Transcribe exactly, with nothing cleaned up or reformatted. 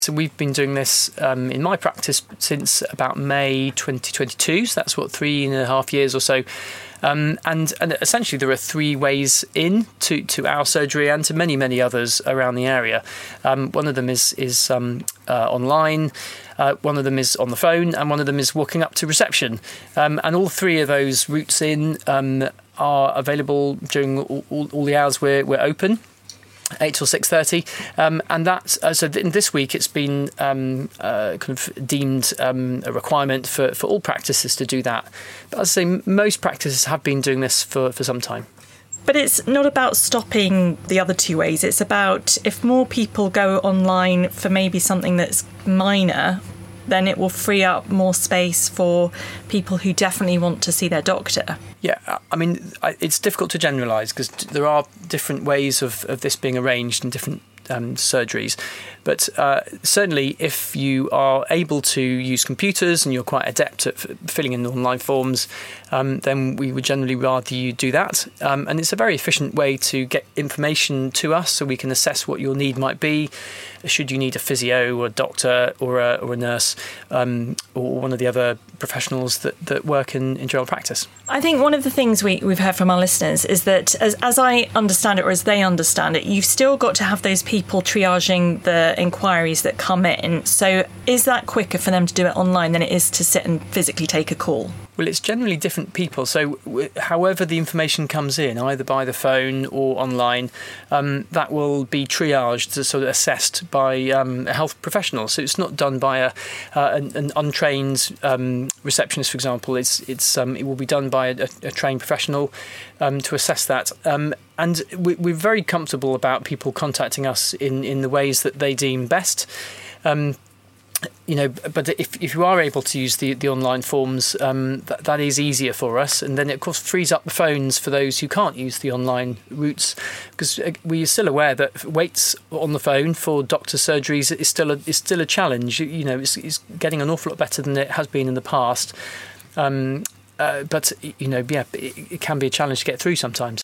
So we've been doing this um, in my practice since about May twenty twenty-two. So that's what, three and a half years or so. Um, and, and essentially there are three ways in to, to our surgery and to many, many others around the area. Um, one of them is, is um, uh, online. Uh, one of them is on the phone, and one of them is walking up to reception. Um, and all three of those routes in um, are available during all, all, all the hours we're, we're open. eight till six thirty, um, and that's uh, so in this week it's been um, uh, kind of deemed um, a requirement for, for all practices to do that. But as I say, most practices have been doing this for, for some time. But it's not about stopping the other two ways. It's about if more people go online for maybe something that's minor, then it will free up more space for people who definitely want to see their doctor. Yeah, I mean, it's difficult to generalise because there are different ways of, of this being arranged in different um, surgeries. But uh, certainly if you are able to use computers and you're quite adept at f- filling in online forms, um, then we would generally rather you do that. Um, and it's a very efficient way to get information to us so we can assess what your need might be. Should you need a physio or a doctor or a, or a nurse um, or one of the other professionals that, that work in, in general practice? I think one of the things we, we've heard from our listeners is that as, as I understand it, or as they understand it, you've still got to have those people triaging the inquiries that come in. So is that quicker for them to do it online than it is to sit and physically take a call? Well, it's generally different people. So w- however the information comes in, either by the phone or online, um, that will be triaged, sort of assessed by um, a health professional. So it's not done by a, uh, an, an untrained um, receptionist, for example. It's it's um, it will be done by a, a trained professional um, to assess that. Um, and we, we're very comfortable about people contacting us in, in the ways that they deem best. Um, You know, but if if you are able to use the, the online forms, um, that, that is easier for us. And then it, of course, frees up the phones for those who can't use the online routes, because we're still aware that waits on the phone for doctor surgeries is still a, is still a challenge. You know, it's, it's getting an awful lot better than it has been in the past. Um, uh, but, you know, yeah, it, it can be a challenge to get through sometimes.